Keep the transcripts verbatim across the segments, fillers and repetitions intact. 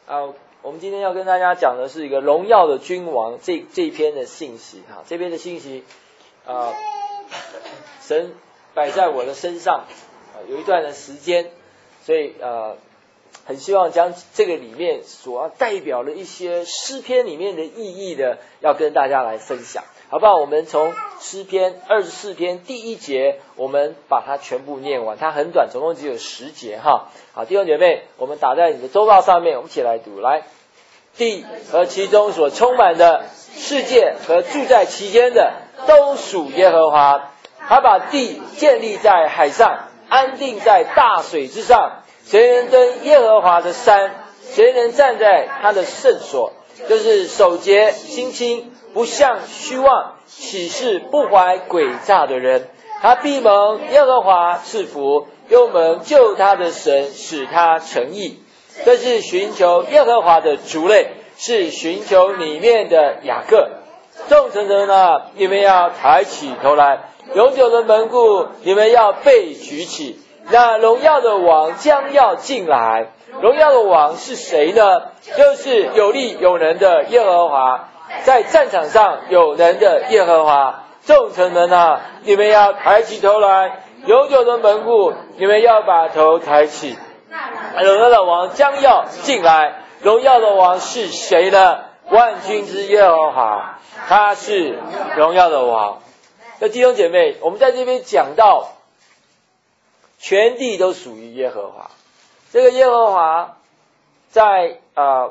啊，我们今天要跟大家讲的是一个荣耀的君王这这一篇的信息哈，这篇的信息啊，神摆在我的身上啊，有一段的时间，所以呃，很希望将这个里面所要代表的一些诗篇里面的意义的，要跟大家来分享，好不好？我们从诗篇二十四篇第一节，我们把它全部念完，它很短，总共只有十节哈。好，弟兄姐妹，我们打在你的周报上面，我们一起来读。来，地和其中所充满的，世界和住在其间的，都属耶和华。他把地建立在海上，安定在大水之上。谁能登耶和华的山？谁能站在他的圣所？就是手洁心清，不向虚妄，起誓不怀诡诈的人。他必蒙耶和华赐福，又蒙救他的神使他成义。这是寻求耶和华的族类，是寻求里面的雅各。众城城啊，你们要抬起头来，永久的门户，你们要被举起。那荣耀的王将要进来。荣耀的王是谁呢？就是有力有能的耶和华，在战场上有能的耶和华。众城门啊，你们要抬起头来，永久的门户，你们要把头抬起。荣耀的王将要进来。荣耀的王是谁呢？万军之耶和华，他是荣耀的王。那弟兄姐妹，我们在这边讲到全地都属于耶和华。这个耶和华在呃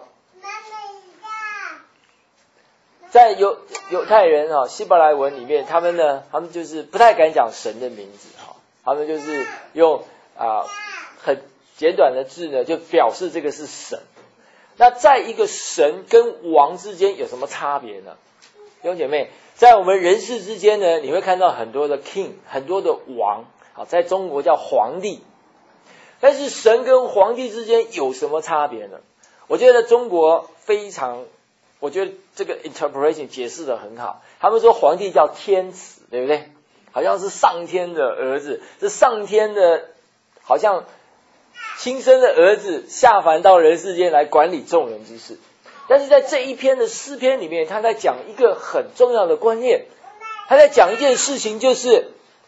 在犹犹太人啊、哦、希伯来文里面，他们呢他们就是不太敢讲神的名字哈、哦，他们就是用啊、呃、很简短的字呢就表示这个是神。那在一个神跟王之间有什么差别呢？弟兄姐妹，在我们人世之间呢，你会看到很多的 king， 很多的王，好，在中国叫皇帝。但是神跟皇帝之间有什么差别呢？我觉得中国非常，我觉得这个 interpretation 解释得很好。他们说皇帝叫天子，对不对？好像是上天的儿子，是上天的，好像亲生的儿子下凡到人世间来管理众人之事。但是在这一篇的诗篇里面，他在讲一个很重要的观念，他在讲一件事情，就是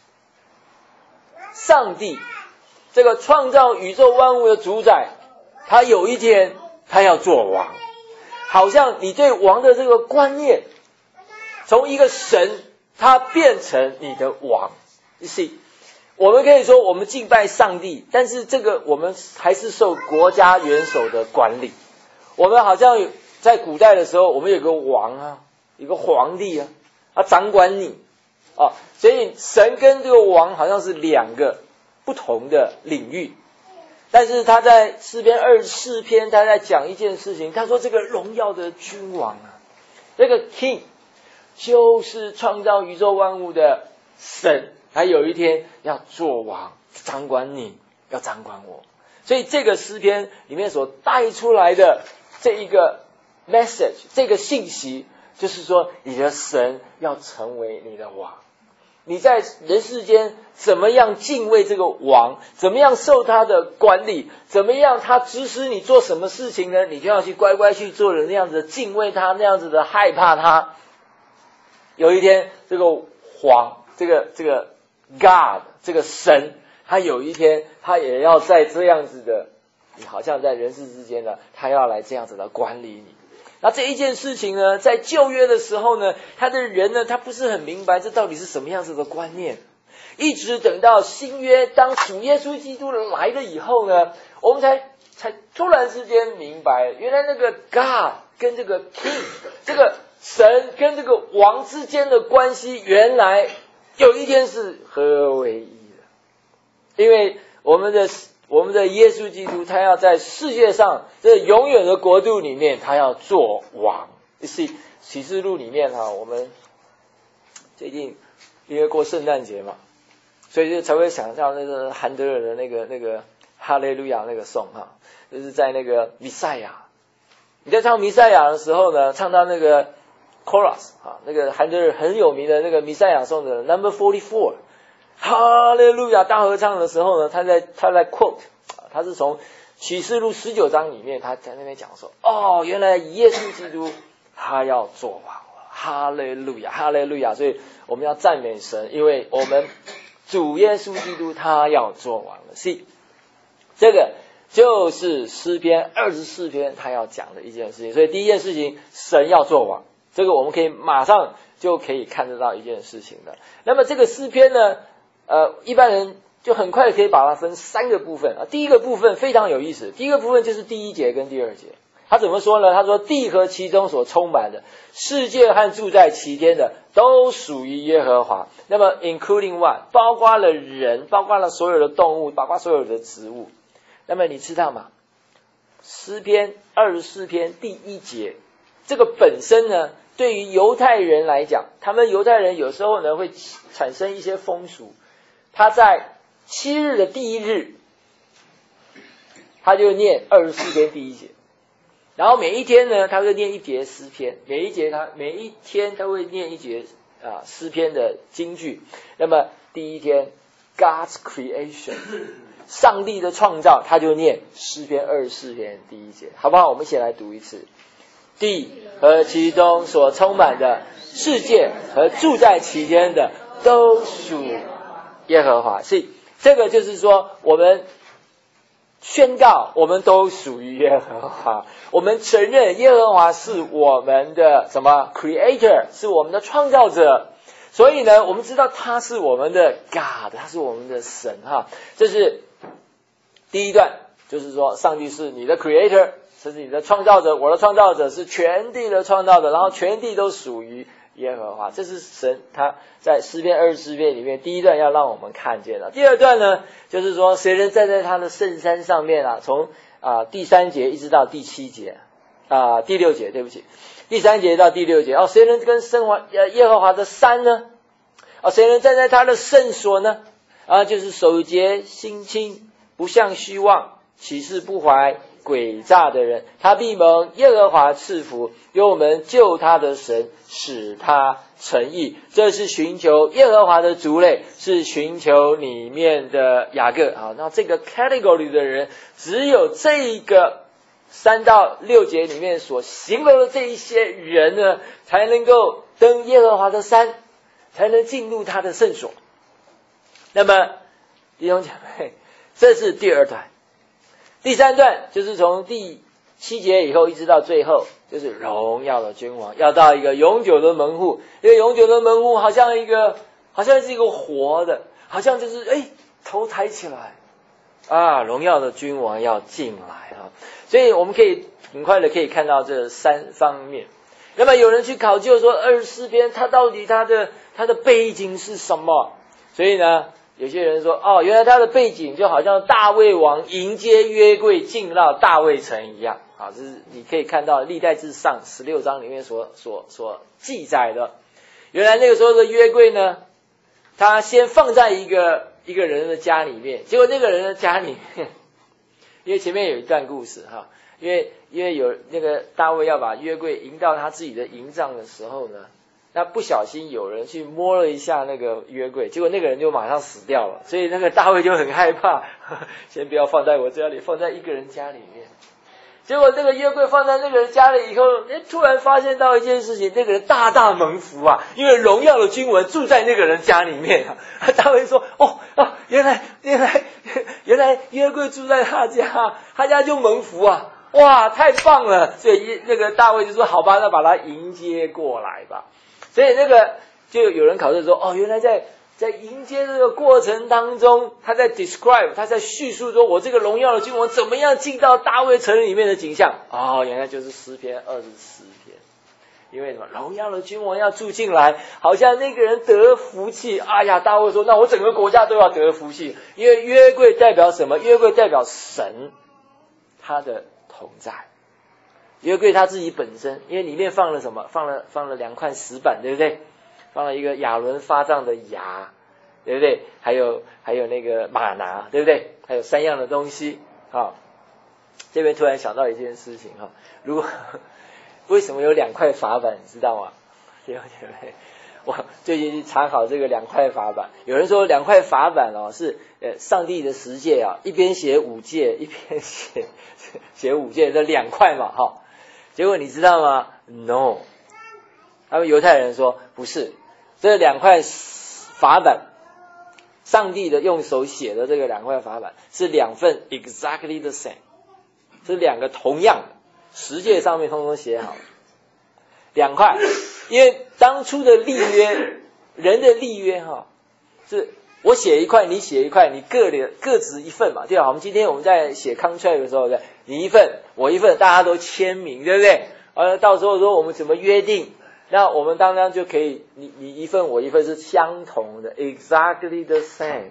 上帝这个创造宇宙万物的主宰，他有一天他要做王。好像你对王的这个观念，从一个神他变成你的王。You see， 我们可以说我们敬拜上帝，但是这个我们还是受国家元首的管理。我们好像在古代的时候，我们有个王啊，有个皇帝啊，他掌管你啊，所以神跟这个王好像是两个不同的领域。但是他在诗篇二十四篇，他在讲一件事情，他说这个荣耀的君王啊，这个 king 就是创造宇宙万物的神，他有一天要做王，掌管你，要掌管我。所以这个诗篇里面所带出来的这一个 message， 这个信息，就是说你的神要成为你的王。你在人世间怎么样敬畏这个王，怎么样受他的管理，怎么样他指使你做什么事情呢，你就要去乖乖去做的，那样子的敬畏他，那样子的害怕他。有一天这个皇，这个这个 God， 这个神，他有一天他也要在这样子的，你好像在人世之间呢，他要来这样子的管理你。那这一件事情呢，在旧约的时候呢，他的人呢，他不是很明白这到底是什么样子的观念。一直等到新约，当主耶稣基督来了以后呢，我们才才突然之间明白，原来那个 God 跟这个 King， 这个神跟这个王之间的关系，原来有一天是合为一的。因为我们的我们的耶稣基督，他要在世界上这永远的国度里面，他要做王。是启示录里面哈，我们最近因为过圣诞节嘛，所以就才会想到那个韩德尔的那个那个哈利路亚那个颂哈，就是在那个弥赛亚，你在唱弥赛亚的时候呢，唱到那个 chorus 啊，那个韩德尔很有名的那个弥赛亚颂的 number forty-four。哈利路亚大合唱的时候呢，他在他在 quote， 他是从启示录十九章里面，他在那边讲说，哦，原来耶稣基督他要做王了，哈利路亚，哈利路亚！所以我们要赞美神，因为我们主耶稣基督他要做王了。是，这个就是诗篇二十四篇他要讲的一件事情。所以第一件事情，神要做王，这个我们可以马上就可以看得到一件事情的。那么这个诗篇呢，呃，一般人就很快可以把它分三个部分啊。第一个部分非常有意思，第一个部分就是第一节跟第二节。他怎么说呢？他说地和其中所充满的，世界和住在其间的，都属于耶和华。那么 including what， 包括了人，包括了所有的动物，包括所有的植物。那么你知道吗？诗篇二十四篇第一节，这个本身呢，对于犹太人来讲，他们犹太人有时候呢会产生一些风俗，他在七日的第一日，他就念二十四篇第一节，然后每一天呢，他会念一节诗篇，每一节他每一天他会念一节啊诗篇的金句。那么第一天 God's creation， 上帝的创造，他就念诗篇二十四篇第一节，好不好？我们一起来读一次。地和其中所充满的，世界和住在其间的，都属耶和华。所以这个就是说，我们宣告我们都属于耶和华，我们承认耶和华是我们的什么 creator， 是我们的创造者。所以呢，我们知道他是我们的 God， 他是我们的神哈。这是第一段，就是说上帝是你的 creator， 这是你的创造者，我的创造者是全地的创造者，然后全地都属于耶和华。这是神他在诗篇二十四篇里面第一段要让我们看见的。第二段呢，就是说谁能站在他的圣山上面啊，从啊、呃、第三节一直到第七节啊、呃、第六节，对不起，第三节到第六节哦，谁能跟圣华呃耶和华的山呢？哦，谁能站在他的圣所呢？啊，就是守节心清，不向虚妄，起誓不怀诡诈的人，他必蒙耶和华赐福，由我们救他的神使他成义。这是寻求耶和华的族类，是寻求里面的雅各。好，那这个 category 的人，只有这个三到六节里面所形容的这一些人呢，才能够登耶和华的山，才能进入他的圣所。那么弟兄姐妹，这是第二段。第三段就是从第七节以后一直到最后，就是荣耀的君王要到一个永久的门户。这个永久的门户好像一个好像是一个活的，好像就是哎头抬起来啊，荣耀的君王要进来啊。所以我们可以很快的可以看到这三方面。那么有人去考究说二十四篇它到底它的它的背景是什么？所以呢，有些人说，哦，原来他的背景就好像大卫王迎接约柜进到大卫城一样啊，这是你可以看到历代志上十六章里面所所所记载的。原来那个时候的约柜呢，他先放在一个一个人的家里面，结果那个人的家里面，因为前面有一段故事哈，因为因为有那个大卫要把约柜迎到他自己的营帐的时候呢，那不小心有人去摸了一下那个约柜，结果那个人就马上死掉了，所以那个大卫就很害怕，呵呵先不要放在我家里，放在一个人家里面。结果这个约柜放在那个人家里以后，诶，突然发现到一件事情，那个人大大蒙福啊，因为荣耀的君王住在那个人家里面啊。大卫说，哦啊，原来原来原来约柜住在他家，他家就蒙福啊，哇，太棒了。所以那个大卫就说，好吧，那把他迎接过来吧。所以那个就有人考虑说，哦，原来在在迎接这个过程当中，他在 describe， 他在叙述说我这个荣耀的君王怎么样进到大卫城里面的景象。哦，原来就是诗篇二十四篇。因为什么？荣耀的君王要住进来，好像那个人得福气。哎呀，大卫说，那我整个国家都要得福气，因为约柜代表什么？约柜代表神他的同在。约柜他自己本身，因为里面放了什么？放了放了两块石板，对不对？放了一个亚伦发杖的牙，对不对？还有还有那个玛拿，对不对？还有三样的东西。好，这边突然想到一件事情哈，如果为什么有两块法板，你知道吗？弟兄姐妹， 我最近去查考这个两块法版，有人说两块法版哦是呃上帝的十诫啊，一边写五诫，一边写写五诫，这两块嘛哈、哦。结果你知道吗 ？No， 他们犹太人说不是，这两块法版，上帝的用手写的这个两块法版是两份 exactly the same， 是两个同样的，十诫上面通通写好了。两块，因为当初的立约，人的立约哈，是我写一块，你写一块，你各的各执一份嘛，对吧？我们今天我们在写 contract 的时候，对，你一份，我一份，大家都签名，对不对？呃，到时候说我们怎么约定，那我们当然就可以，你你一份，我一份是相同的 ，exactly the same。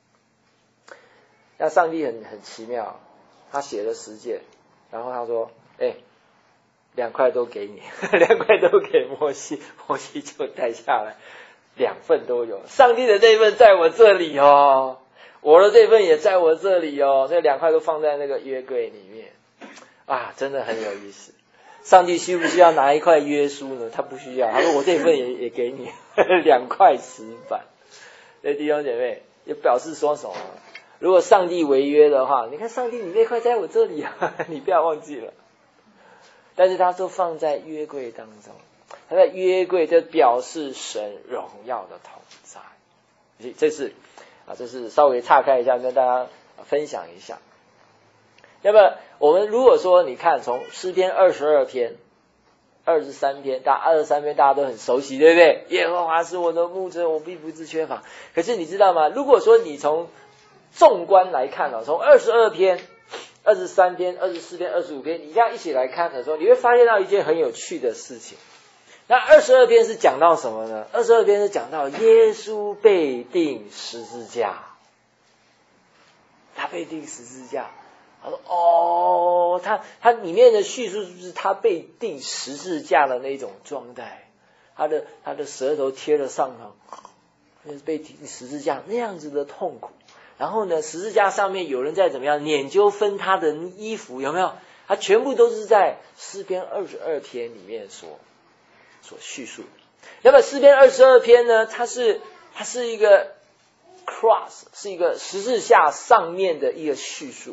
那上帝很很奇妙，他写了十诫，然后他说，哎。两块都给你，两块都给摩西，摩西就带下来，两份都有。上帝的这份在我这里哦，我的这份也在我这里哦，这两块都放在那个约柜里面啊，真的很有意思。上帝需不需要拿一块约书呢？他不需要，他说我这份也也给你，两块石板。所以弟兄姐妹也表示说什么？如果上帝违约的话，你看上帝你那块在我这里啊，你不要忘记了。但是他都放在约柜当中，他在约柜就表示神荣耀的同在。所以这是啊，这是稍微岔开一下，跟大家分享一下。那么我们如果说你看从诗篇二十二篇、二十三篇，大二十三篇大家都很熟悉，对不对？耶和华是我的牧者，我必不致缺乏。可是你知道吗？如果说你从纵观来看哦，从二十二篇。二十三篇、二十四篇、二十五篇，你这样一起来看的时候，你会发现到一件很有趣的事情。那二十二篇是讲到什么呢？二十二篇是讲到耶稣被钉十字架，他被钉十字架。他说：“哦，他他里面的叙述是不是他被钉十字架的那种状态？他的他的舌头贴了上头，被钉十字架那样子的痛苦。”然后呢，十字架上面有人在怎么样研究分他的衣服，有没有？他全部都是在诗篇二十二篇里面所所叙述的。那么诗篇二十二篇呢，它是它是一个 cross， 是一个十字架上面的一个叙述。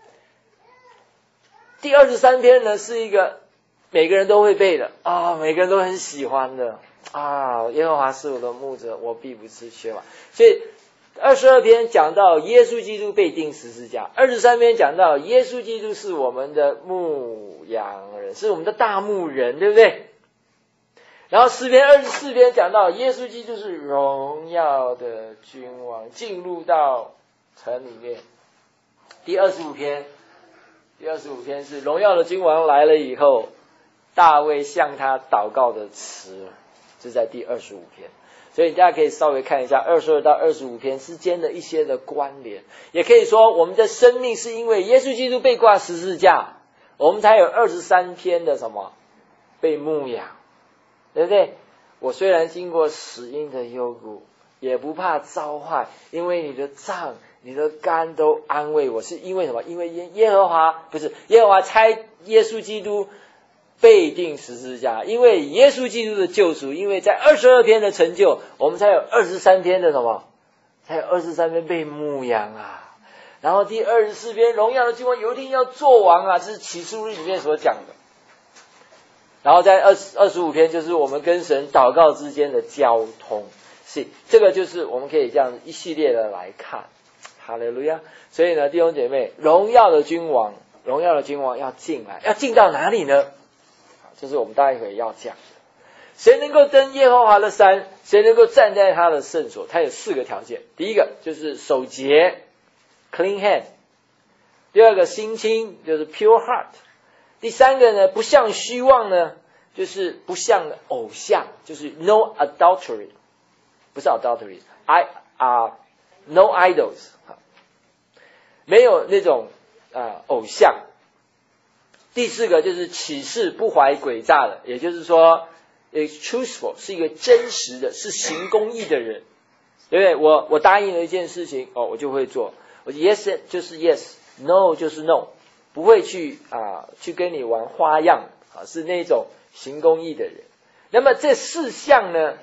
第二十三篇呢，是一个每个人都会背的啊、哦，每个人都很喜欢的啊，耶和华是我的牧者，我必不致缺乏。所以二十二篇讲到耶稣基督被钉十字架，二十三篇讲到耶稣基督是我们的牧羊人，是我们的大牧人，对不对？然后诗篇二十四篇讲到耶稣基督是荣耀的君王，进入到城里面。第二十五篇，第二十五篇是荣耀的君王来了以后，大卫向他祷告的词，是在第二十五篇。所以大家可以稍微看一下二十二到二十五篇之间的一些的关联，也可以说我们的生命是因为耶稣基督被挂十字架，我们才有二十三篇的什么被牧养，对不对？我虽然经过死荫的幽谷，也不怕遭害，因为你的杖、你的竿都安慰我。是因为什么？因为耶耶和华不是耶和华差耶稣基督被钉十字架，因为耶稣基督的救赎，因为在二十二篇的成就，我们才有二十三篇的什么？才有二十三篇被牧养啊。然后第二十四篇荣耀的君王有一天要做王啊，这是启示录里面所讲的。然后在二十二十五篇就是我们跟神祷告之间的交通，是这个就是我们可以这样一系列的来看。哈利路亚！所以呢，弟兄姐妹，荣耀的君王，荣耀的君王要进来，要进到哪里呢？这是我们待会要讲的。谁能够登耶和华的山？谁能够站在他的圣所？他有四个条件。第一个就是守节 ，clean hand； 第二个心清，就是 pure heart； 第三个呢，不向虚妄呢，就是不向偶像，就是 no adultery， 不是 adultery，I 啊、uh, no idols， 没有那种啊、呃、偶像。第四个就是起誓不怀诡诈的，也就是说 ，is truthful， 是一个真实的，是行公义的人，对不对？我我答应了一件事情，哦，我就会做。我 yes 就是 yes，no 就是 no， 不会去啊去跟你玩花样啊，是那种行公义的人。那么这四项呢，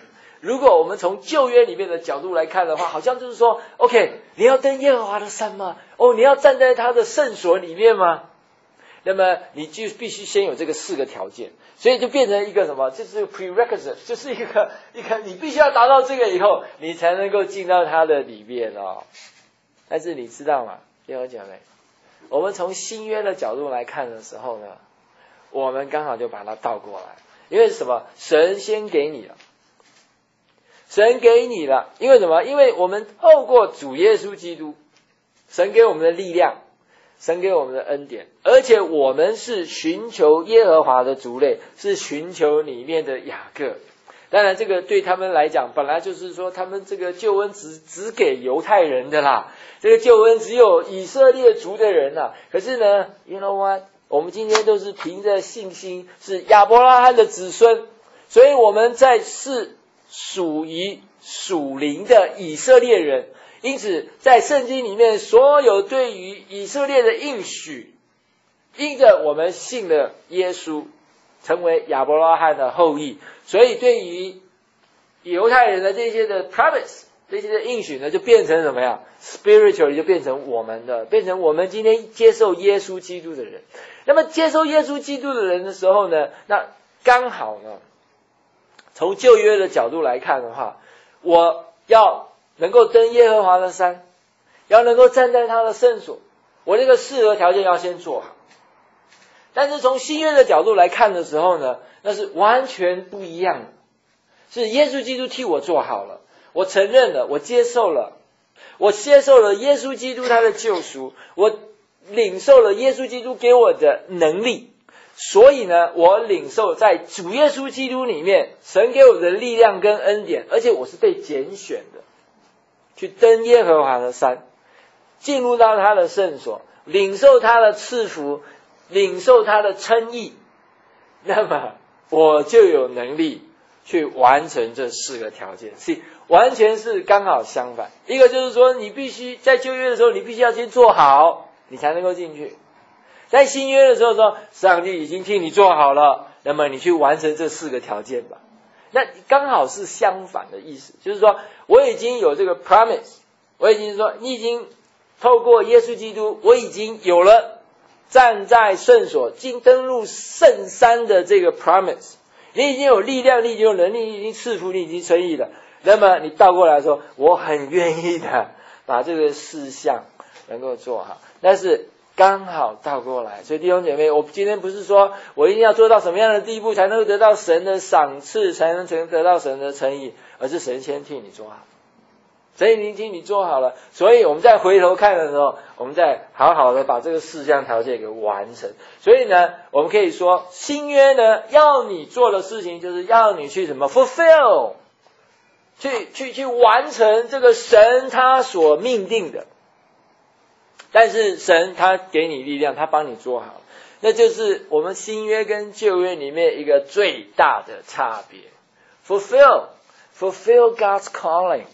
如果我们从旧约里面的角度来看的话，好像就是说 OK， 你要登耶和华的山吗？哦，你要站在他的圣所里面吗？那么你就必须先有这个四个条件，所以就变成一个什么，就是 prerequisite， 就是一个一个你必须要达到这个以后，你才能够进到他的里面哦。但是你知道吗，弟兄姐妹，我们从新约的角度来看的时候呢，我们刚好就把它倒过来，因为什么？神先给你了，神给你了，因为什么？因为我们透过主耶稣基督，神给我们的力量，神给我们的恩典，而且我们是寻求耶和华的族类，是寻求里面的雅各。当然这个对他们来讲，本来就是说他们这个救恩只只给犹太人的啦，这个救恩只有以色列族的人啦。可是呢 you know what， 我们今天都是凭着信心，是亚伯拉罕的子孙，所以我们在是属于属灵的以色列人。因此在圣经里面所有对于以色列的应许，因着我们信了耶稣，成为亚伯拉罕的后裔，所以对于犹太人的这些的 promise， 这些的应许呢，就变成什么呀 spiritually 就变成我们的，变成我们今天接受耶稣基督的人。那么接受耶稣基督的人的时候呢，那刚好呢，从旧约的角度来看的话，我要能够登耶和华的山，要能够站在他的圣所，我这个适合条件要先做好。但是从新约的角度来看的时候呢，那是完全不一样的，是耶稣基督替我做好了，我承认了，我接受了，我接受了耶稣基督他的救赎，我领受了耶稣基督给我的能力，所以呢，我领受在主耶稣基督里面神给我的力量跟恩典，而且我是被拣选的，去登耶和华的山，进入到他的圣所，领受他的赐福，领受他的称义，那么我就有能力去完成这四个条件。是完全是刚好相反。一个就是说，你必须在旧约的时候，你必须要先做好，你才能够进去。在新约的时候说，上帝已经替你做好了，那么你去完成这四个条件吧。那刚好是相反的意思，就是说我已经有这个 promise， 我已经说你已经透过耶稣基督，我已经有了站在圣所进登入圣山的这个 promise， 你已经有力量，你已经有能力，你已经赐福，你已经称义了。那么你倒过来说，我很愿意的把这个事项能够做好，但是刚好倒过来。所以弟兄姐妹，我今天不是说我一定要做到什么样的地步才能够得到神的赏赐，才能得到神的称义，而是神先替你做好，神已经替你做好了，所以我们再回头看的时候，我们再好好的把这个四项条件给完成。所以呢，我们可以说新约呢要你做的事情，就是要你去什么 fulfill， 去去去完成这个神他所命定的。但是神他给你力量，他帮你做好，那就是我们新约跟旧约里面一个最大的差别。 fulfill fulfill God's calling，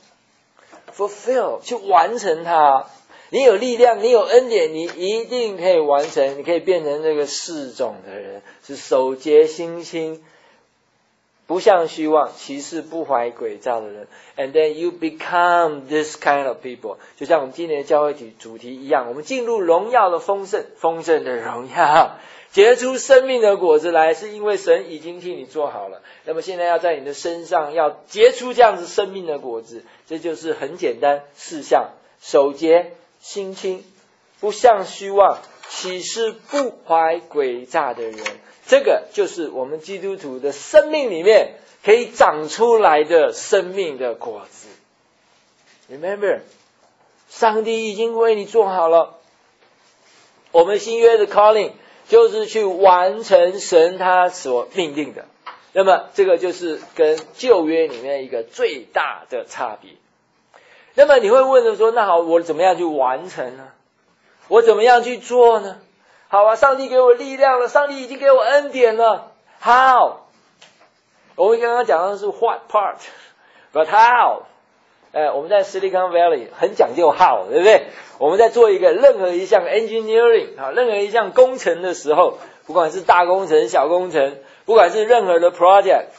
fulfill 去完成它。你有力量，你有恩典，你一定可以完成，你可以变成这个四种的人，是守节心清，不向虚妄，其事不怀诡诈的人。 And then you become this kind of people， 就像我们今年的教会体主题一样，我们进入荣耀的丰盛，丰盛的荣耀，结出生命的果子来，是因为神已经替你做好了。那么现在要在你的身上要结出这样子生命的果子，这就是很简单四项：守节心清，不向虚妄，岂是不怀诡诈的人。这个就是我们基督徒的生命里面可以长出来的生命的果子。 Remember， 上帝已经为你做好了。我们新约的 calling 就是去完成神他所命定的，那么这个就是跟旧约里面一个最大的差别。那么你会问的说，那好，我怎么样去完成呢？我怎么样去做呢？好啊，上帝给我力量了，上帝已经给我恩典了。How？ 我们刚刚讲的是 what part， but how？ 呃，我们在 Silicon Valley 很讲究 how， 对不对？我们在做一个任何一项 engineering 啊，任何一项工程的时候，不管是大工程、小工程，不管是任何的 project，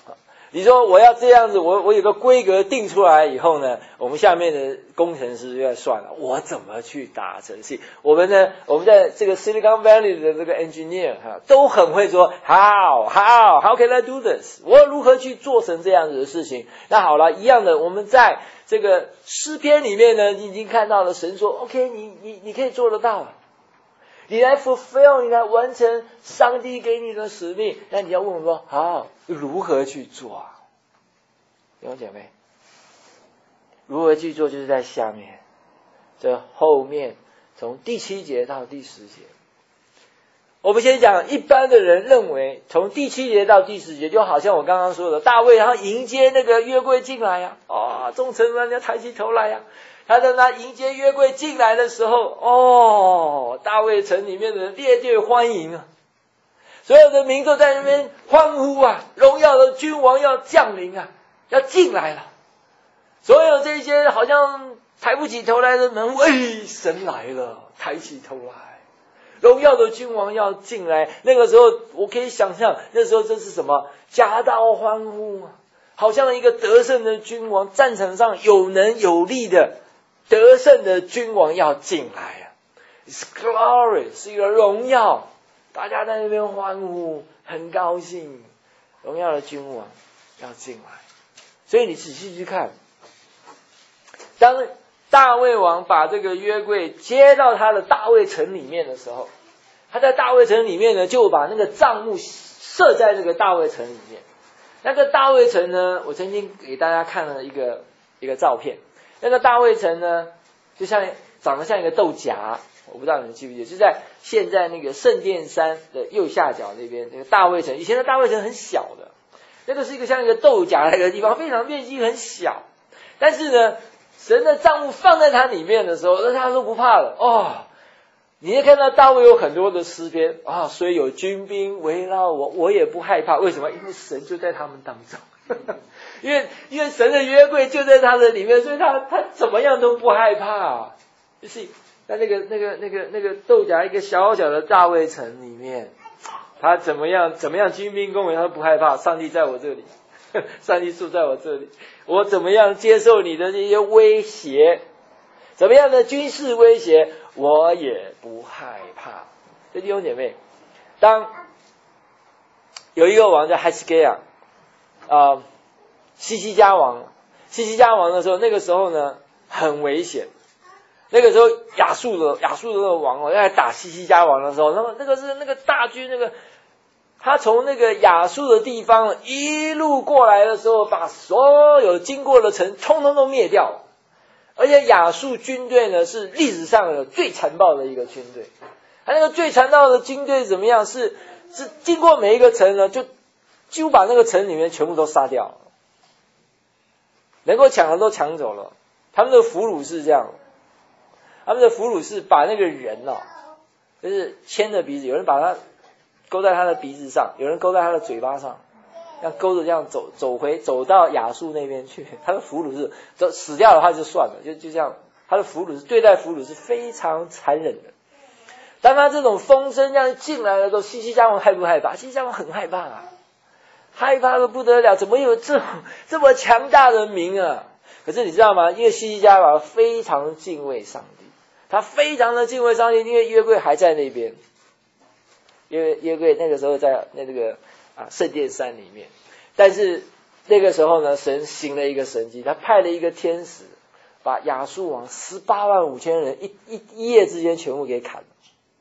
你说我要这样子，我我有个规格定出来以后呢，我们下面的工程师就在算了，我怎么去打程式？我们呢，我们在这个 Silicon Valley 的这个 engineer 哈，都很会说 how how how can I do this？ 我如何去做成这样子的事情？那好了，一样的，我们在这个诗篇里面呢，已经看到了神说 ，OK， 你你你可以做得到。你来 fulfill， 你来完成上帝给你的使命。那你要问我说，好，如何去做啊？弟兄姐妹，如何去做就是在下面，这后面从第七节到第十节。我们先讲，一般的人认为，从第七节到第十节，就好像我刚刚说的，大卫他迎接那个约柜进来呀、啊，啊、哦，众臣们要抬起头来呀、啊。他在那迎接约柜进来的时候，哦，大卫城里面的人列队欢迎啊，所有的民都在那边欢呼啊，荣耀的君王要降临啊，要进来了。所有这些好像抬不起头来的人，喂，神来了，抬起头来，荣耀的君王要进来。那个时候我可以想象，那时候这是什么？夹道欢呼啊，好像一个得胜的君王，战场上有能有力的得胜的君王要进来啊 ！It's glory， 是一个荣耀，大家在那边欢呼，很高兴，荣耀的君王要进来。所以你仔细去看，当大卫王把这个约柜接到他的大卫城里面的时候，他在大卫城里面呢，就把那个帐幕设在这个大卫城里面。那个大卫城呢，我曾经给大家看了一个一个照片。那个大卫城呢，就像长得像一个豆荚，我不知道你们记不记得，就在现在那个圣殿山的右下角那边，那个大卫城。以前的大卫城很小的，那个是一个像一个豆荚的一个地方，非常面积很小。但是呢，神的帐幕放在它里面的时候，那他都不怕了哦。你会看到大卫有很多的诗篇啊，虽有军兵围绕我，我也不害怕。为什么？因为神就在他们当中。因为因为神的约柜就在他的里面，所以他他怎么样都不害怕。就是在那个那个那个那个豆荚一个小小的大卫城里面，他怎么样怎么样军兵攻围他都不害怕。上帝在我这里，上帝住在我这里，我怎么样接受你的这些威胁，怎么样的军事威胁，我也不害怕。这弟兄姐妹，当有一个王叫海斯盖亚。啊，西西家王，西西家王的时候，那个时候呢很危险。那个时候亚述的亚述的那个王哦，要来打西西家王的时候，那么那个是那个大军，那个他从那个亚述的地方一路过来的时候，把所有经过的城通通都灭掉了。而且亚述军队呢是历史上的最残暴的一个军队。他那个最残暴的军队怎么样？是是经过每一个城呢，就几乎把那个城里面全部都杀掉了，能够抢的都抢走了。他们的俘虏是这样，他们的俘虏是把那个人哦，就是牵着鼻子，有人把他勾在他的鼻子上，有人勾在他的嘴巴上，要勾着这样走走回走到亚述那边去。他的俘虏是都死掉的话就算了，就就这样，他的俘虏是对待俘虏是非常残忍的。当他这种风声这样进来的时候，西西家王害不害怕？西西家王很害怕啊。害怕的不得了，怎么有这这么强大的民啊？可是你知道吗？因为西西家王非常敬畏上帝，他非常的敬畏上帝，因为约柜还在那边，因为约柜那个时候在那这个啊圣殿山里面。但是那个时候呢，神行了一个神迹，他派了一个天使，把亚述王十八万五千人一一一夜之间全部给砍了，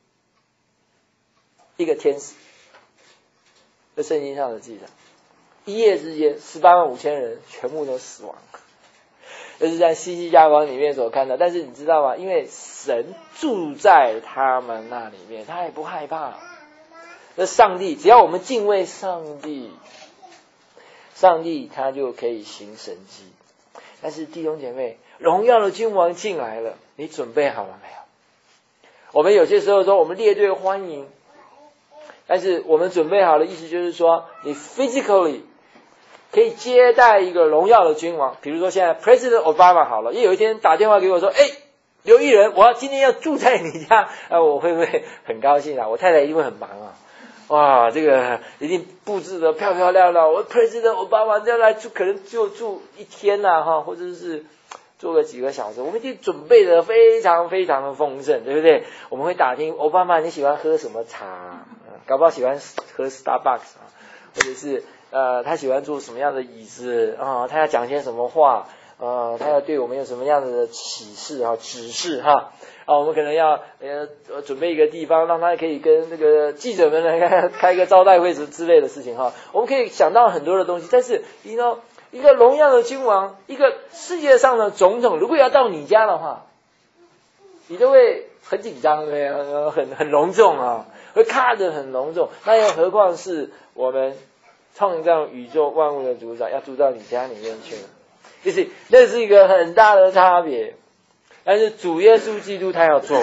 一个天使。这圣经上的记载，一夜之间十八万五千人全部都死亡，这是在西西家王里面所看到。但是你知道吗？因为神住在他们那里面，他也不害怕。那上帝只要我们敬畏上帝，上帝他就可以行神迹。但是弟兄姐妹，荣耀的君王进来了，你准备好了没有？我们有些时候说我们列队欢迎，但是我们准备好的意思就是说，你 physically 可以接待一个荣耀的君王。比如说现在 President Obama 好了，也有一天打电话给我说，哎，刘毅人，我要今天要住在你家，啊，我会不会很高兴啊？我太太一定会很忙啊， 哇，这个一定布置的漂漂亮亮，我 President Obama 要来住，可能就住一天呐、啊、哈，或者是做个几个小时，我们一定准备的非常非常的丰盛，对不对？我们会打听奥巴马你喜欢喝什么茶，搞不好喜欢喝 Starbucks 啊，或者是呃他喜欢坐什么样的椅子啊，他要讲些什么话，呃他要对我们有什么样的启示啊指示哈。啊，我们可能要呃准备一个地方，让他可以跟那个记者们来开一个招待会之之类的事情哈。我们可以想到很多的东西，但是你知道，一个荣耀的君王，一个世界上的总统，如果要到你家的话，你都会很紧张，对不对？很很隆重啊，会看得很隆重。那又何况是我们创造宇宙万物的主宰，要住到你家里面去了，就是那是一个很大的差别。但是主耶稣基督他要做王，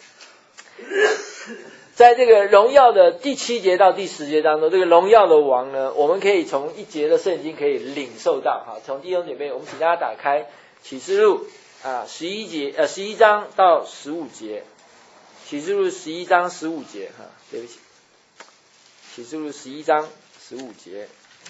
在这个荣耀的第七节到第十节当中，这个荣耀的王呢，我们可以从一节的圣经可以领受到。好，从弟兄姐妹，我们请大家打开启示录啊十一节呃十一章到十五节，启示录十一章十五节哈，对不起，启示录十一章十五节。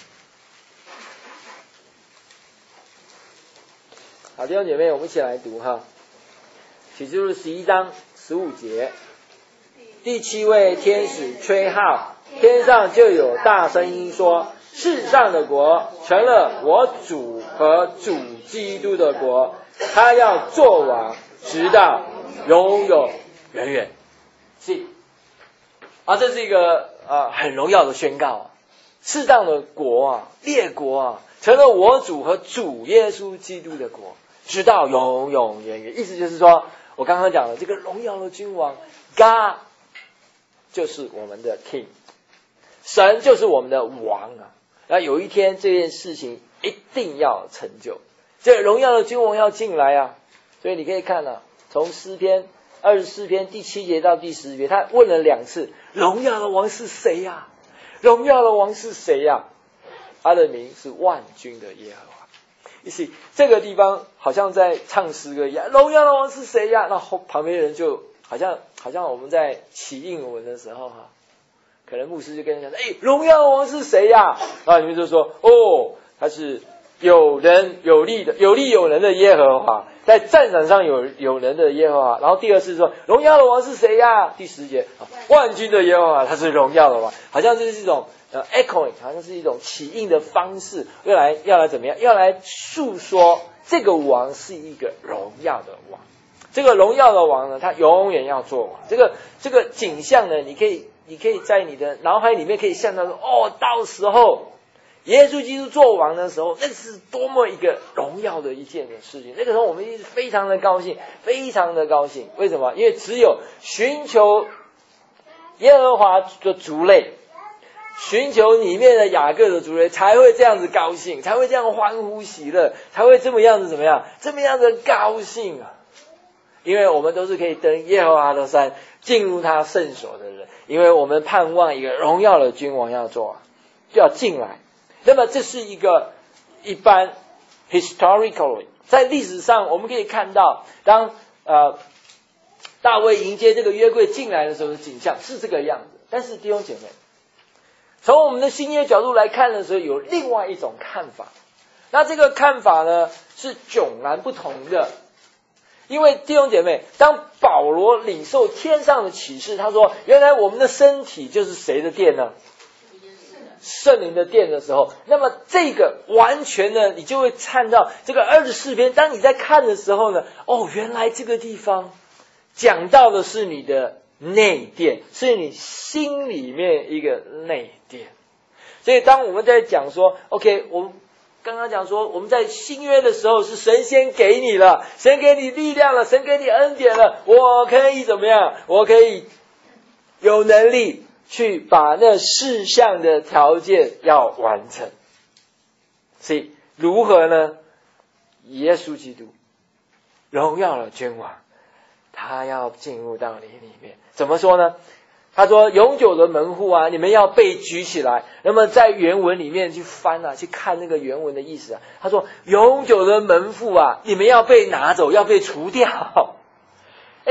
好，弟兄姐妹，我们一起来读哈。启示录十一章十五节，第七位天使吹号，天上就有大声音说：世上的国成了我主和主基督的国，他要作王，直到永永远远。是啊，这是一个啊很荣耀的宣告啊！世上的国啊，列国啊，成了我主和主耶稣基督的国，直到永永远远。意思就是说，我刚刚讲的这个荣耀的君王 God 就是我们的 King， 神就是我们的王啊。那有一天这件事情一定要成就，这个荣耀的君王要进来啊。所以你可以看啊，从诗篇二十四篇第七节到第十节，他问了两次：荣耀的王是谁呀、啊？荣耀的王是谁呀、啊？他的名是万军的耶和华。意思这个地方好像在唱诗歌一样，荣耀的王是谁呀？那后旁边的人就好像好像我们在起应文的时候哈，可能牧师就跟人讲：哎，荣耀的王是谁呀？然后你们就说：哦，他是有人有力的有力有能的耶和华，在战场上有有能的耶和华。然后第二次说：荣耀的王是谁呀？第十节，万军的耶和华，他是荣耀的王，好像这是一种。呃 echoing 好像是一种起应的方式，要来要来怎么样？要来诉说这个王是一个荣耀的王。这个荣耀的王呢，他永远要做王。这个这个景象呢，你可以你可以在你的脑海里面可以想到说，哦，到时候耶稣基督做王的时候，那是多么一个荣耀的一件的事情。那个时候我们非常的高兴，非常的高兴。为什么？因为只有寻求耶和华的族类。寻求里面的雅各的族类才会这样子高兴，才会这样欢呼喜乐，才会这么样子怎么样？这么样的高兴啊！因为我们都是可以登耶和华的山，进入他圣所的人，因为我们盼望一个荣耀的君王要做，就要进来。那么这是一个一般 historically 在历史上我们可以看到，当呃大卫迎接这个约柜进来的时候的景象是这个样子。但是弟兄姐妹，从我们的新约角度来看的时候，有另外一种看法。那这个看法呢，是迥然不同的。因为弟兄姐妹，当保罗领受天上的启示，他说：原来我们的身体就是谁的殿呢？圣灵的殿的时候，那么这个完全呢，你就会看到这个二十四篇。当你在看的时候呢，哦，原来这个地方讲到的是你的内殿，是你心里面一个内殿。所以当我们在讲说 OK 我们刚刚讲说我们在新约的时候是神先给你了，神给你力量了，神给你恩典了，我可以怎么样？我可以有能力去把那事项的条件要完成。所以如何呢？耶稣基督荣耀的君王，他要进入到你里面。怎么说呢？他说永久的门户啊，你们要被举起来。那么在原文里面去翻啊，去看那个原文的意思啊。他说永久的门户啊，你们要被拿走，要被除掉。哎，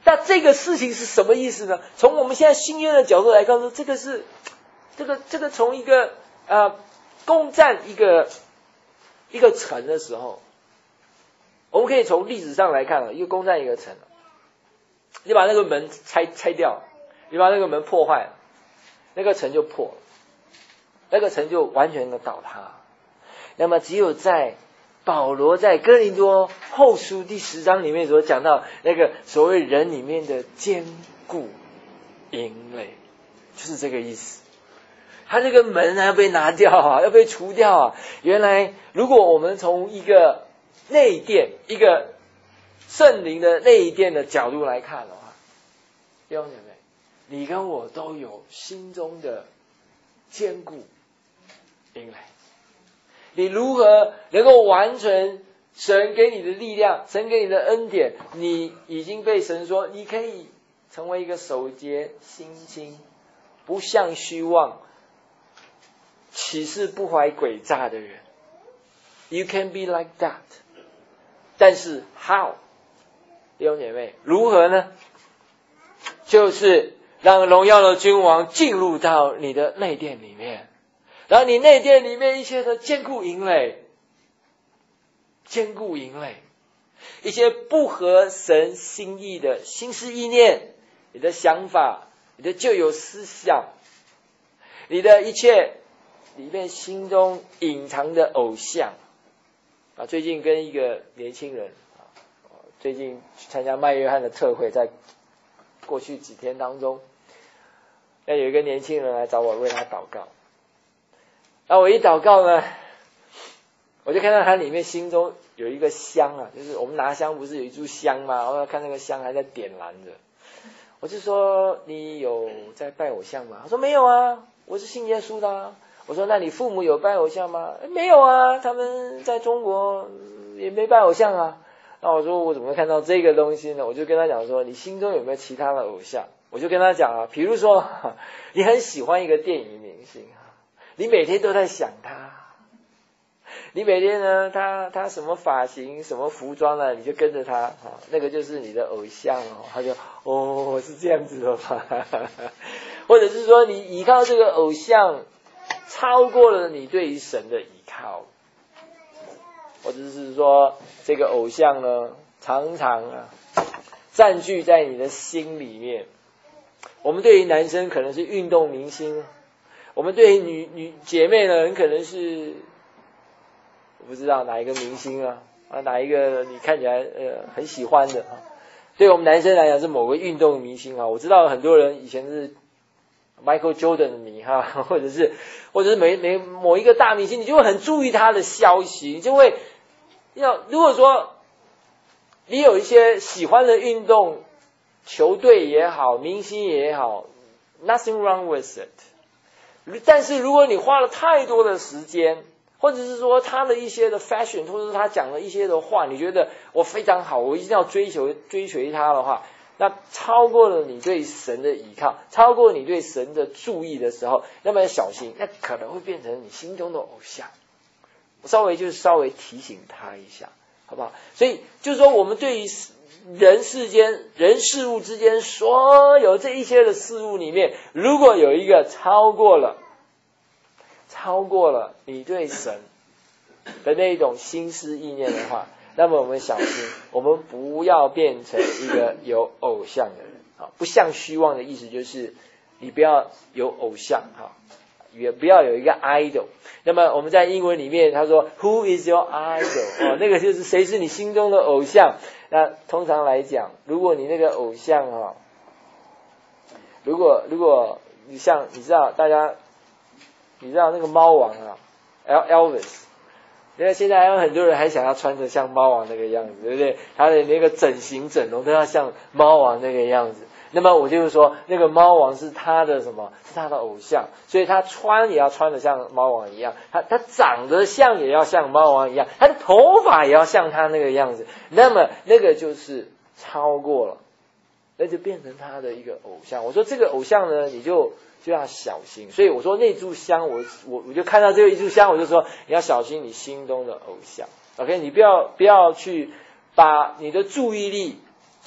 那这个事情是什么意思呢？从我们现在新约的角度来看说，这个是这个这个从一个呃攻占一个一个城的时候，我们可以从历史上来看啊，一个攻占一个城，你把那个门拆拆掉，你把那个门破坏了，那个城就破了，那个城就完全的倒塌。那么只有在保罗在哥林多后书第十章里面所讲到那个所谓人里面的坚固营垒，就是这个意思。他这个门要被拿掉啊，要被除掉啊。原来如果我们从一个内殿，一个圣灵的内殿的角度来看的话，弟兄姐妹，你跟我都有心中的坚固营垒。你如何能够完成神给你的力量，神给你的恩典？你已经被神说，你可以成为一个守节心清、不向虚妄、起誓不怀诡诈的人。You can be like that。但是 how？ 弟兄姐妹，如何呢？就是让荣耀的君王进入到你的内殿里面。然后你内殿里面一切的坚固营垒，坚固营垒，一些不合神心意的心思意念，你的想法，你的旧有思想，你的一切里面心中隐藏的偶像啊！最近跟一个年轻人啊，最近去参加麦约翰的特会，在过去几天当中，那有一个年轻人来找我为他祷告。然后我一祷告呢，我就看到他里面心中有一个香啊，就是我们拿香不是有一炷香吗？然后看那个香还在点燃着。我就说，你有在拜偶像吗？他说没有啊，我是信耶稣的啊。我说那你父母有拜偶像吗？没有啊，他们在中国也没拜偶像啊。那我说我怎么会看到这个东西呢？我就跟他讲说，你心中有没有其他的偶像？我就跟他讲啊，比如说你很喜欢一个电影明星，你每天都在想他，你每天呢，他他什么发型、什么服装呢，你就跟着他，啊，那个就是你的偶像哦。他就哦，是这样子的吧？或者是说，你依靠这个偶像，超过了你对于神的依靠，或者是说，这个偶像呢，常常啊，占据在你的心里面。我们对于男生可能是运动明星。我们对于女女姐妹呢，很可能是我不知道哪一个明星啊，啊哪一个你看起来呃很喜欢的啊。对我们男生来讲是某个运动明星啊。我知道很多人以前是 Michael Jordan 的迷哈，或者是或者是每每某一个大明星，你就会很注意他的消息，你就会要如果说你有一些喜欢的运动球队也好，明星也好 ，nothing wrong with it。但是如果你花了太多的时间，或者是说他的一些的 fashion， 或者是他讲的一些的话，你觉得我非常好，我一定要追求追随他的话，那超过了你对神的依靠，超过你对神的注意的时候，那么要小心，那可能会变成你心中的偶像。我稍微就是稍微提醒他一下，好不好？所以就是说，我们对于人世间、人事物之间所有这一些的事物里面，如果有一个超过了、超过了你对神的那种心思意念的话，那么我们小心，我们不要变成一个有偶像的人啊！不向虚妄的意思就是你不要有偶像哈，也不要有一个 idol。那么我们在英文里面他说 Who is your idol？ 哦，那个就是谁是你心中的偶像。那通常来讲，如果你那个偶像哈，如果如果你像你知道大家，你知道那个猫王啊 ，Elvis， 因为现在还有很多人还想要穿着像猫王那个样子，对不对？他的那个整形整容都要像猫王那个样子。那么我就是说，那个猫王是他的什么？是他的偶像，所以他穿也要穿得像猫王一样，他他长得像也要像猫王一样，他的头发也要像他那个样子。那么那个就是超过了，那就变成他的一个偶像。我说这个偶像呢，你就就要小心。所以我说那炷香，我我我就看到这个一炷香，我就说你要小心你心中的偶像。OK， 你不要不要去把你的注意力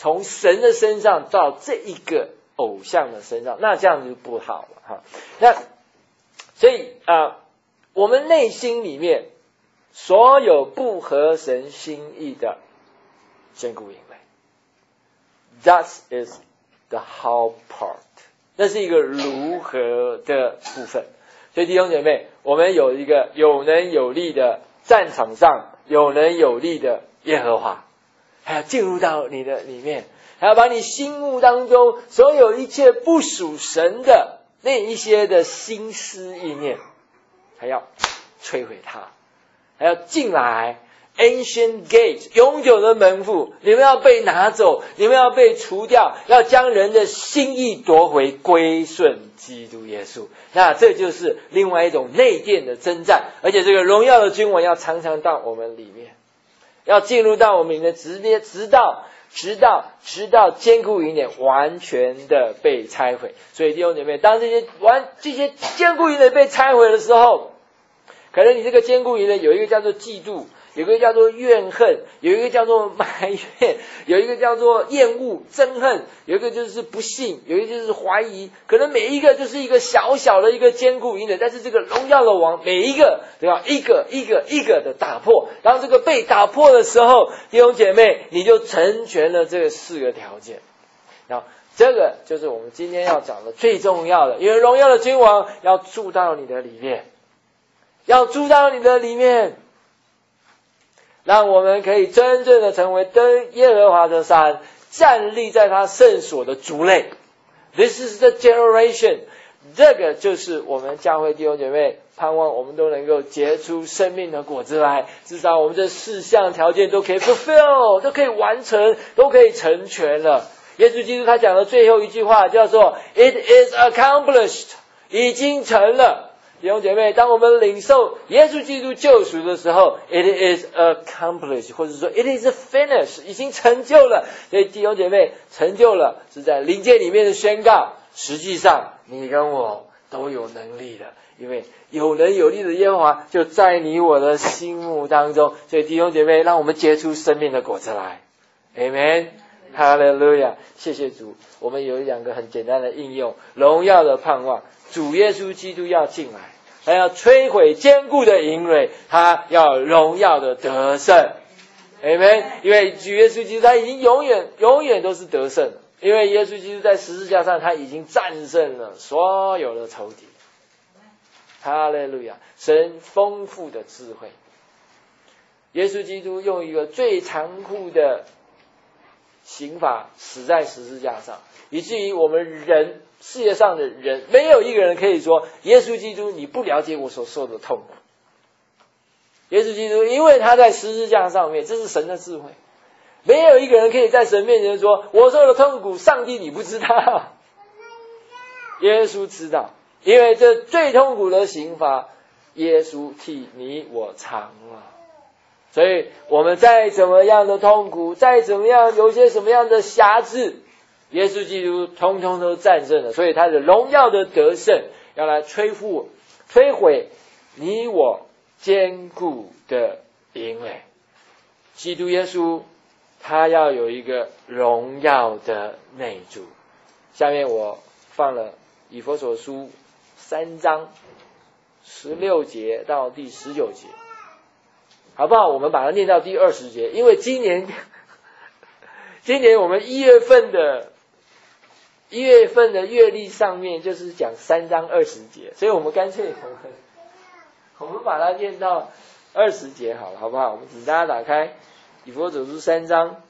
从神的身上到这一个偶像的身上，那这样就不好了哈。那所以啊、呃，我们内心里面所有不合神心意的坚固营垒 ，that is the how part， 那是一个如何的部分。所以弟兄姐妹，我们有一个有能有力的战场上有能有力的耶和华，还要进入到你的里面，还要把你心目当中所有一切不属神的那一些的心思意念，还要摧毁它，还要进来 ancient gate 永久的门户，你们要被拿走，你们要被除掉，要将人的心意夺回，归顺基督耶稣。那这就是另外一种内殿的征战，而且这个荣耀的君王要常常到我们里面，要进入到我们里面，直接直到直到直到坚固营垒完全的被拆毁。所以弟兄姐妹，当这些完这些坚固营垒被拆毁的时候，可能你这个坚固营垒有一个叫做嫉妒，有一个叫做怨恨，有一个叫做埋怨，有一个叫做厌恶憎恨，有一个就是不信，有一个就是怀疑，可能每一个就是一个小小的一个坚固营垒，但是这个荣耀的王每一个都要一个一个一个的打破。当这个被打破的时候，弟兄姐妹，你就成全了这四个条件。然后这个就是我们今天要讲的最重要的，因为荣耀的君王要住到你的里面，要住到你的里面，让我们可以真正的成为登耶和华的山，站立在他圣所的族类。 This is the generation， 这个就是我们教会弟兄姐妹盼望我们都能够结出生命的果子来，至少我们这四项条件都可以 fulfill， 都可以完成，都可以成全了。耶稣基督他讲的最后一句话叫做 It is accomplished， 已经成了。弟兄姐妹，当我们领受耶稣基督救赎的时候 ，it is accomplished， 或者说 it is finished， 已经成就了。所以弟兄姐妹，成就了是在灵界里面的宣告，实际上你跟我都有能力的，因为有能有力的耶和华就在你我的心目当中。所以弟兄姐妹，让我们结出生命的果子来。Amen， 哈利路亚，谢谢主。我们有两个很简单的应用，荣耀的盼望。主耶稣基督要进来，他要摧毁坚固的营垒，他要荣耀的得胜。Amen。因为主耶稣基督他已经永远永远都是得胜了，因为耶稣基督在十字架上他已经战胜了所有的仇敌。哈利路亚！神丰富的智慧，耶稣基督用一个最残酷的刑罚死在十字架上，以至于我们人世界上的人没有一个人可以说耶稣基督你不了解我所受的痛苦。耶稣基督因为他在十字架上面，这是神的智慧，没有一个人可以在神面前说我受的痛苦上帝你不知道，耶稣知道，因为这最痛苦的刑罚耶稣替你我尝了。所以我们再怎么样的痛苦，再怎么样有些什么样的瑕疵，耶稣基督通通都战胜了。所以他的荣耀的得胜要来摧覆摧毁你我坚固的营垒。基督耶稣他要有一个荣耀的内住。下面我放了以弗所书三章十六节到第十九节，好不好？我们把它念到第二十节，因为今年今年我们一月份的一月份的月历上面就是讲三章二十节，所以我们干脆我们我们把它念到二十节好了，好不好？我们请大家打开以弗所书三章，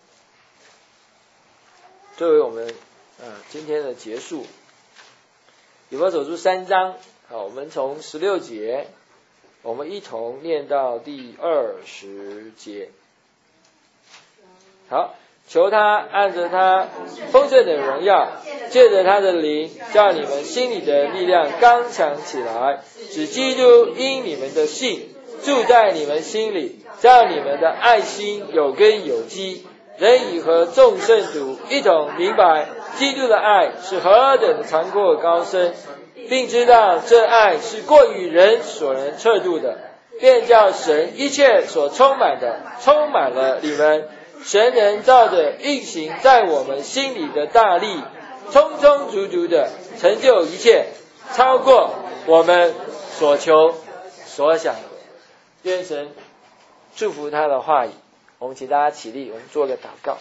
作为我们呃今天的结束。以弗所书三章，好，我们从十六节，我们一同念到第二十节。好，求他按着他丰盛的荣耀，借着他的灵，叫你们心里的力量刚强起来，使基督因你们的信住在你们心里，叫你们的爱心有根有基，人已和众圣徒一同明白基督的爱是何等的长阔高深，并知道这爱是过于人所能测度的，便叫神一切所充满的充满了你们， 神能照着运行在我们心里的大力，充充足足的成就一切，超过我们所求所想的。愿神祝福他的话语。我们请大家起立，我们做个祷告。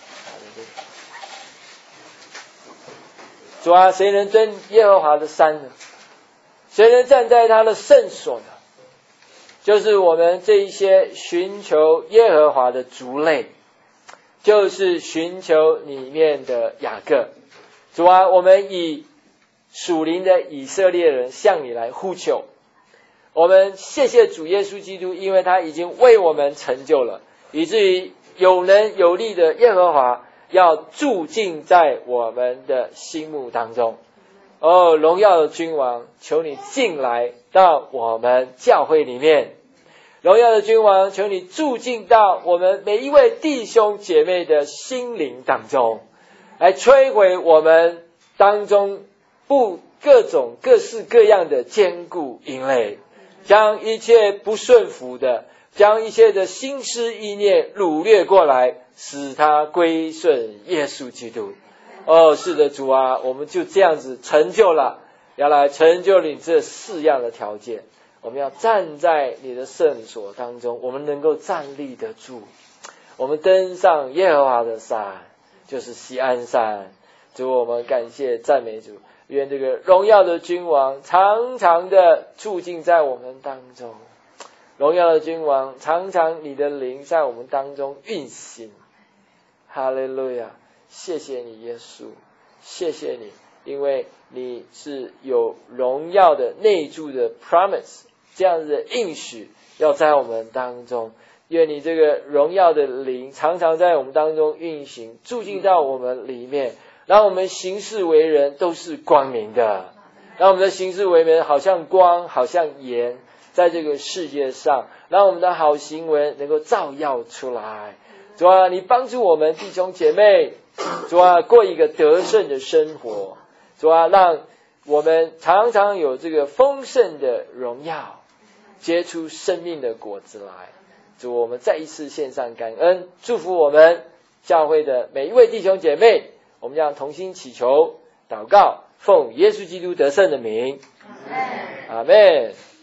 主啊，谁能登耶和华的山呢？谁能站在他的圣所呢？就是我们这一些寻求耶和华的族类，就是寻求里面的雅各。主啊，我们以属灵的以色列人向你来呼求。我们谢谢主耶稣基督，因为他已经为我们成就了，以至于有能有力的耶和华要住进在我们的心目当中。哦，荣耀的君王，求你进来到我们教会里面。荣耀的君王，求你住进到我们每一位弟兄姐妹的心灵当中，来摧毁我们当中不各种各式各样的坚固营垒，将一切不顺服的，将一切的心思意念掳掠过来，使他归顺耶稣基督。哦，是的，主啊，我们就这样子成就了，要来成就你这四样的条件。我们要站在你的圣所当中，我们能够站立得住。我们登上耶和华的山，就是锡安山。主，我们感谢赞美主，愿这个荣耀的君王常常的住进在我们当中。荣耀的君王，常常你的灵在我们当中运行。哈利路亚！谢谢你耶稣，谢谢你，因为你是有荣耀的内住的 promise， 这样子的应许要在我们当中。愿你这个荣耀的灵常常在我们当中运行，住进到我们里面，让我们行事为人都是光明的，让我们的行事为人好像光，好像盐，在这个世界上，让我们的好行为能够照耀出来。主啊，你帮助我们弟兄姐妹，主啊，过一个得胜的生活。主啊，让我们常常有这个丰盛的荣耀，结出生命的果子来。主，我们再一次献上感恩，祝福我们教会的每一位弟兄姐妹。我们将同心祈求祷告，奉耶稣基督得胜的名，阿们。